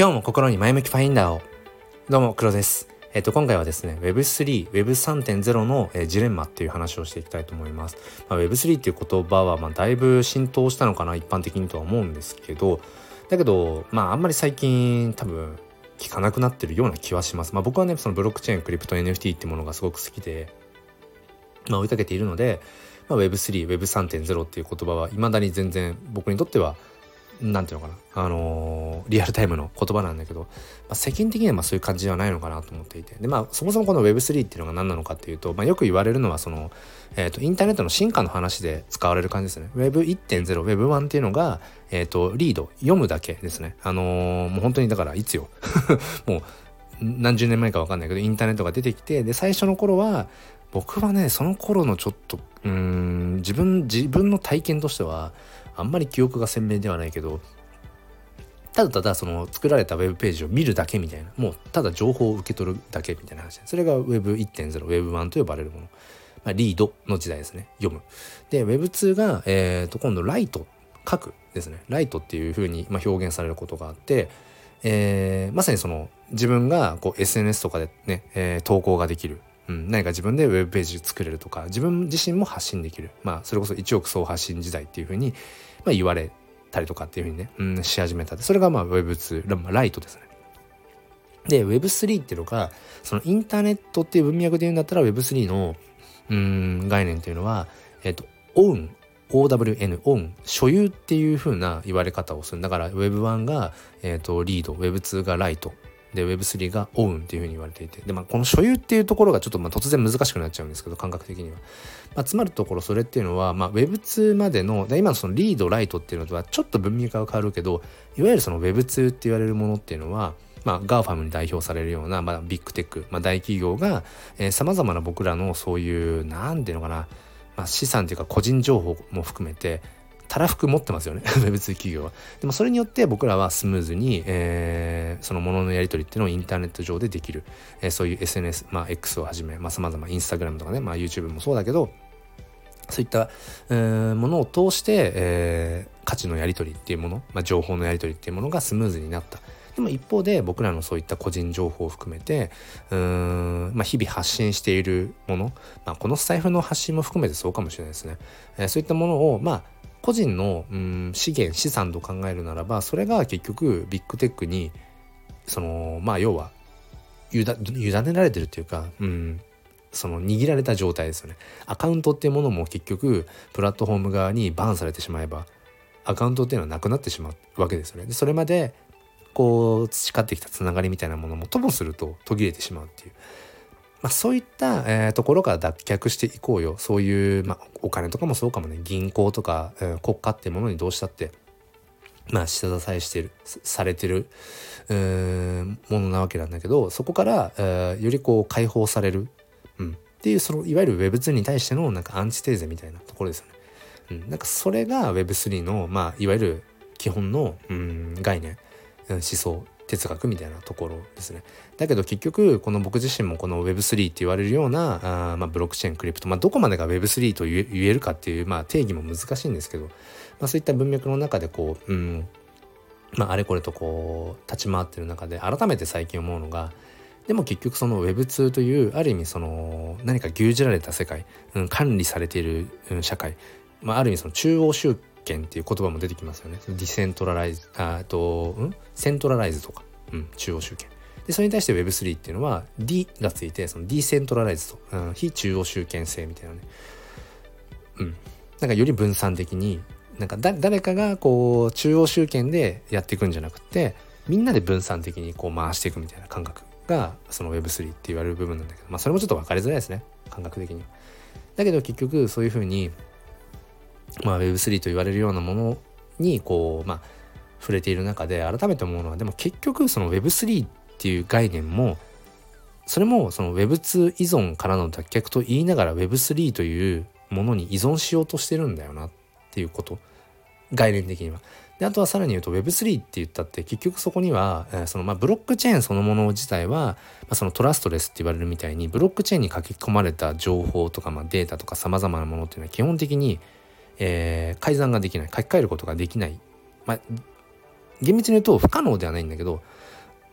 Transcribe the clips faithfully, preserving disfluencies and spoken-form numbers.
今日も心に前向きファインダーを。どうも黒です。えっと今回はですね ウェブスリー、ウェブさんてんゼロ の、えー、ジレンマっていう話をしていきたいと思います。まあ、ウェブスリー っていう言葉はまあだいぶ浸透したのかな一般的にとは思うんですけど、だけどまああんまり最近多分聞かなくなってるような気はします。まあ僕はねそのブロックチェーン、クリプト エヌエフティー ってものがすごく好きで、まあ、追いかけているので、まあ、ウェブスリー、ウェブさんてんゼロ っていう言葉は未だに全然僕にとってはなんていうのかな、あのー、リアルタイムの言葉なんだけど、まあ、世間的にはまあそういう感じではないのかなと思っていて、でまあそもそもこの ウェブスリー っていうのが何なのかっていうと、まあ、よく言われるのはその、えー、とインターネットの進化の話で使われる感じですね。 ウェブいってんゼロ、ウェブワン っていうのが、えー、とリード読むだけですね。あのー、もう本当にだからいつよもう何十年前か分かんないけどインターネットが出てきて、で最初の頃は僕はねその頃のちょっとうーん自分自分の体験としてはあんまり記憶が鮮明ではないけど、ただただその作られたウェブページを見るだけみたいな、もうただ情報を受け取るだけみたいな話、それが ウェブいってんゼロ、ウェブワン と呼ばれるもの、まあ、リードの時代ですね。読むで ウェブツー が、えー、と今度ライト、書くですね。ライトっていう風にまあ表現されることがあって、えー、まさにその自分がこう エスエヌエス とかでね、えー、投稿ができる、うん、何か自分でウェブページ作れるとか、自分自身も発信できる、まあそれこそ一億総発信時代っていう風に、まあ、言われたりとかっていう風にね、うん、し始めた。それがまあ ウェブツー、ライトですね。で ウェブスリー っていうのがそのインターネットっていう文脈で言うんだったら ウェブスリー のうーん概念っていうのは、えっとオウンオーダブリューエヌ オン所有っていう風な言われ方をする。だから ウェブワン が、えー、とリード、ウェブツー がライトで ウェブスリー がオウンっていう風に言われていて、で、まあ、この所有っていうところがちょっとまあ突然難しくなっちゃうんですけど、感覚的には、まあ、つまるところそれっていうのは、まあ、ウェブツー までので今のそのリードライトっていうのとはちょっと文脈が変わるけど、いわゆるその ウェブツー って言われるものっていうのはまあ、ガーファムに代表されるような、まあ、ビッグテック、まあ、大企業がさまざまな僕らのそういうなんていうのかな、まあ、資産というか個人情報も含めてたらふく持ってますよねウェブツー 企業は。でもそれによって僕らはスムーズに、えー、そのもののやり取りっていうのをインターネット上でできる、えー、そういう、エスエヌエス、まあ、X をはじめさまざまインスタグラムとかね、まあ、YouTube もそうだけど、そういった、えー、ものを通して、えー、価値のやり取りっていうもの、まあ、情報のやり取りっていうものがスムーズになった。でも一方で僕らのそういった個人情報を含めてうーん、まあ、日々発信しているもの、まあ、このスタイフの発信も含めてそうかもしれないですね、えー、そういったものをまあ個人のうん資源資産と考えるならば、それが結局ビッグテックにそのまあ要は委ねられてるっていうか、うんその握られた状態ですよね。アカウントっていうものも結局プラットフォーム側にバンされてしまえばアカウントっていうのはなくなってしまうわけですよね。でそれまでこう培ってきたつながりみたいなものもともすると途切れてしまうっていう、まあ、そういった、えー、ところから脱却していこうよ。そういう、まあ、お金とかもそうかもね。銀行とか、えー、国家っていうものにどうしたってまあ下支えしてるされてるうーんものなわけなんだけど、そこから、えー、よりこう解放される、うん、っていうそのいわゆる ウェブツー に対してのなんかアンチテーゼみたいなところですよね。うん、なんかそれが ウェブスリー のまあいわゆる基本のうん概念、思想哲学みたいなところですね。だけど結局この僕自身もこの ウェブスリー って言われるようなあ、まあ、ブロックチェーンクリプト、まあ、どこまでが ウェブスリー と言え、言えるかっていう、まあ、定義も難しいんですけど、まあ、そういった文脈の中でこう、うんまあ、あれこれとこう立ち回ってる中で改めて最近思うのが、でも結局その ウェブツー というある意味その何か牛耳られた世界、うん、管理されている、うん、社会、まあ、ある意味その中央集権っていう言葉も出てきますよね。ディセントラライズ、あと、うん、セントラライズとか、うん、中央集権。で、それに対して ウェブスリー っていうのは D がついて、そのディセントラライズと、うん、非中央集権性みたいなね。うん。なんかより分散的に、なんかだ誰かがこう中央集権でやっていくんじゃなくて、みんなで分散的にこう回していくみたいな感覚が、その ウェブスリー って言われる部分なんだけど、まあそれもちょっと分かりづらいですね。感覚的に。だけど結局そういうふうに、まあ、ウェブスリー と言われるようなものにこう、まあ、触れている中で改めて思うのは、でも結局その ウェブスリー っていう概念もそれもその ウェブツー 依存からの脱却と言いながら ウェブスリー というものに依存しようとしてるんだよなっていうこと、概念的には。であとはさらに言うと ウェブスリー って言ったって結局そこには、えー、そのまあブロックチェーンそのもの自体は、まあ、そのトラストレスって言われるみたいにブロックチェーンに書き込まれた情報とか、まあ、データとかさまざまなものっていうのは基本的にえー、改ざんができない、書き換えることができない、まあ厳密に言うと不可能ではないんだけど、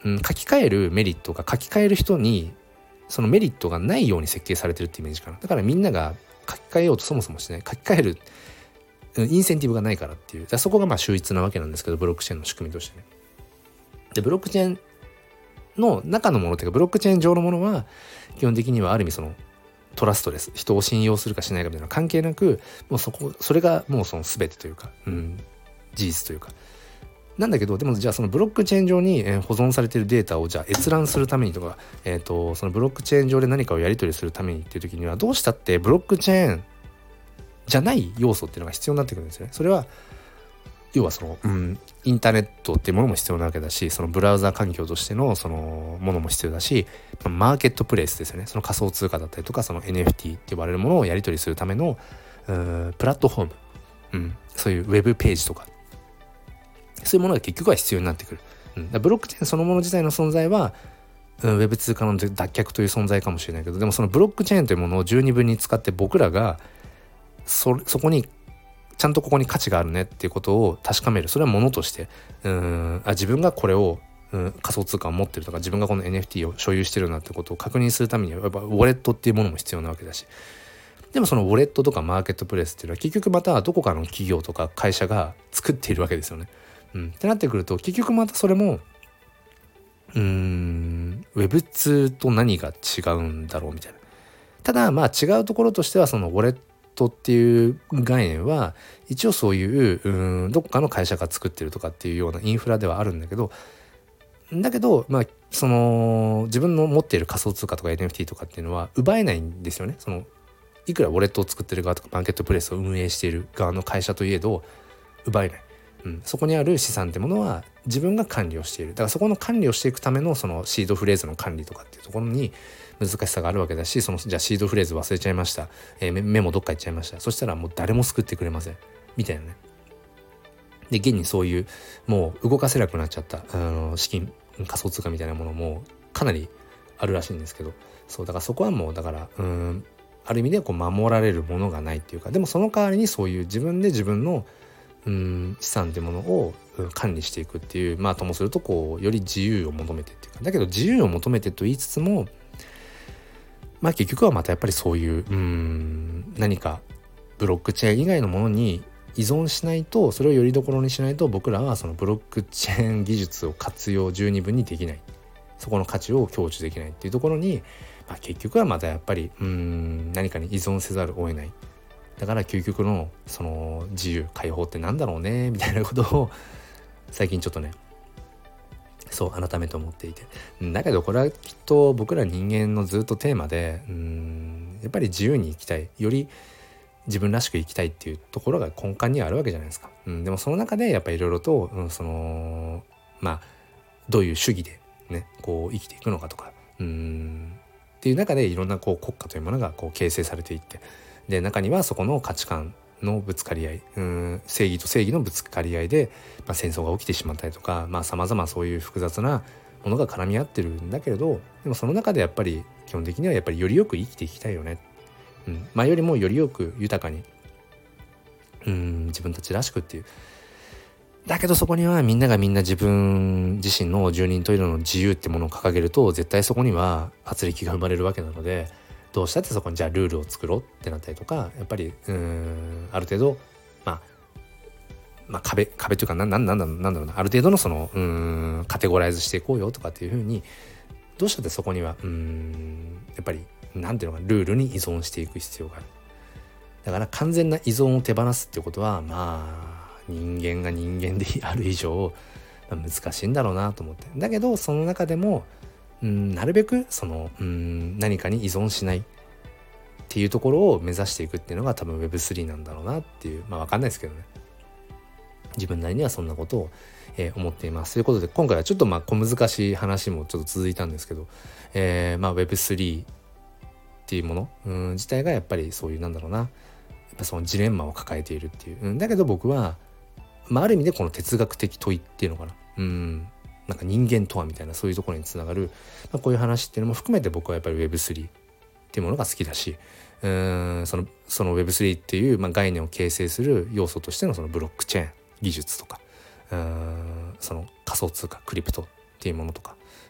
うん、書き換えるメリットが書き換える人にそのメリットがないように設計されてるってイメージかな。だからみんなが書き換えようとそもそもしてない、書き換えるインセンティブがないからっていう、そこがまあ秀逸なわけなんですけど、ブロックチェーンの仕組みとしてね。でブロックチェーンの中のものっていうか、ブロックチェーン上のものは基本的にはある意味そのトラストレス、人を信用するかしないかみたいな関係なく、もうそこそれがもうその全てというか、うん、事実というかなんだけど、でもじゃあそのブロックチェーン上に保存されているデータをじゃあ閲覧するためにとか、えーと、そのブロックチェーン上で何かをやり取りするためにっていう時には、どうしたってブロックチェーンじゃない要素っていうのが必要になってくるんですよね。それは要はその、うん、インターネットっていうものも必要なわけだし、そのブラウザ環境としてのそのものも必要だし、マーケットプレイスですよね。その仮想通貨だったりとか、その エヌエフティー って呼ばれるものをやり取りするためのプラットフォーム、うん、そういうウェブページとか、そういうものが結局は必要になってくる。うん、だブロックチェーンそのもの自体の存在は、うん、ウェブ通貨の脱却という存在かもしれないけど、でもそのブロックチェーンというものを十二分に使って僕らがそそこにちゃんとここに価値があるねっていうことを確かめる。それはものとしてうーんあ自分がこれを、うん、仮想通貨を持ってるとか、自分がこの エヌエフティー を所有してるなってことを確認するためにはやっぱウォレットっていうものも必要なわけだし、でもそのウォレットとかマーケットプレイスっていうのは結局またどこかの企業とか会社が作っているわけですよね。うん、ってなってくると結局またそれもうーん ウェブツー と何が違うんだろうみたいな。ただまあ違うところとしては、そのウォレットっていう概念は一応そういう、うーんどこかの会社が作ってるとかっていうようなインフラではあるんだけど、だけどまあその自分の持っている仮想通貨とか エヌエフティー とかっていうのは奪えないんですよね。そのいくらウォレットを作ってる側とかマーケットプレイスを運営している側の会社といえど奪えない。うん、そこにある資産ってものは自分が管理をしている。だからそこの管理をしていくためのそのシードフレーズの管理とかっていうところに難しさがあるわけだし、そのじゃあシードフレーズ忘れちゃいました、えー、メモどっか行っちゃいました、そしたらもう誰も救ってくれませんみたいなね。で現にそういうもう動かせなくなっちゃったあの資金仮想通貨みたいなものもかなりあるらしいんですけど、そうだからそこはもうだからうーんある意味でこう守られるものがないっていうか、でもその代わりにそういう自分で自分のうん資産っていうものを管理していくっていう、まあともするとこうより自由を求めてっていうか、だけど自由を求めてと言いつつも、まあ結局はまたやっぱりそういううん何かブロックチェーン以外のものに依存しないと、それをよりどころにしないと、僕らはそのブロックチェーン技術を活用十二分にできない、そこの価値を享受できないっていうところに、まあ、結局はまたやっぱりうん何かに依存せざるを得ない。だから究極のその自由解放ってなんだろうねみたいなことを最近ちょっとねそう改めて思っていて、だけどこれはきっと僕ら人間のずっとテーマで、うーんやっぱり自由に生きたい、より自分らしく生きたいっていうところが根幹にはあるわけじゃないですか。うん、でもその中でやっぱりいろいろと、うん、そのまあどういう主義でねこう生きていくのかとか、うーんっていう中でいろんなこう国家というものがこう形成されていって、で中にはそこの価値観のぶつかり合い、うん正義と正義のぶつかり合いで、まあ、戦争が起きてしまったりとか、まあ様々そういう複雑なものが絡み合ってるんだけれど、でもその中でやっぱり基本的にはやっぱりよりよく生きていきたいよね、うん、前よりもよりよく豊かにうん自分たちらしくっていう。だけどそこにはみんながみんな自分自身の十人十色の自由ってものを掲げると、絶対そこには圧力が生まれるわけなので、どうしたってそこにじゃあルールを作ろうってなったりとか、やっぱりうーんある程度まあまあ壁壁というかなんなんなんだなんだろうな、ある程度のそのうーんカテゴライズしていこうよとかっていう風に、どうしたってそこにはうーんやっぱりなんていうのかルールに依存していく必要がある。だから完全な依存を手放すっていうことはまあ人間が人間である以上、まあ、難しいんだろうなと思って。だけどその中でもうんなるべくそのうん何かに依存しないっていうところを目指していくっていうのが多分 ウェブスリー なんだろうなっていう、まあ分かんないですけどね、自分なりにはそんなことを、えー、思っています。ということで今回はちょっとまあ小難しい話もちょっと続いたんですけど、えー、まあ ウェブスリー っていうものうん自体がやっぱりそういうなんだろうな、やっぱそのジレンマを抱えているっていう、うん、だけど僕は、まあ、ある意味でこの哲学的問いっていうのかな、うんなんか人間とはみたいなそういうところにつながる、まあ、こういう話っていうのも含めて僕はやっぱり ウェブスリー っていうものが好きだし、うーんそのその ウェブスリー っていう、まあ、概念を形成する要素としてのそのブロックチェーン技術とか、うーんその仮想通貨クリプトっていうものとか、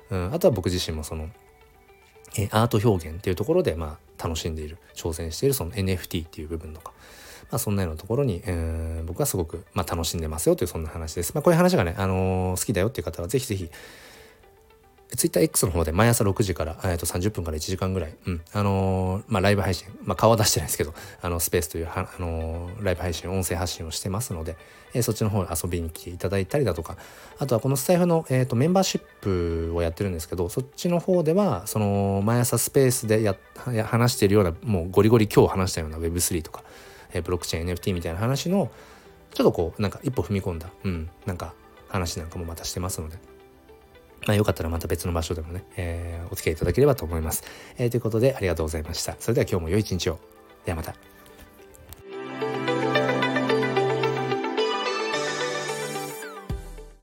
うん、あとは僕自身もそのえアート表現っていうところでまあ楽しんでいる、挑戦しているその エヌエフティー っていう部分とか、まあ、そんなようなところに、えー、僕はすごく、まあ、楽しんでますよというそんな話です。まあ、こういう話がね、あのー、好きだよっていう方はぜひぜひツイッター X の方で毎朝ろくじから、えー、とさんじゅっぷんからいちじかんぐらい、うんあのーまあ、ライブ配信、まあ、顔は出してないですけど、あのスペースというはあのーライブ配信、音声発信をしてますので、えーそっちの方に遊びに来ていただいたりだとか、あとはこのスタイフの、えー、とメンバーシップをやってるんですけど、そっちの方ではその毎朝スペースでやや話しているような、もうゴリゴリ今日話したような ウェブスリー とか、えーブロックチェーン エヌエフティー みたいな話のちょっとこうなんか一歩踏み込んだ、うん、なんか話なんかもまたしてますので、まあ、よかったらまた別の場所でもね、えー、お付き合いいただければと思います。えー、ということでありがとうございました。それでは今日も良い一日を。ではまた。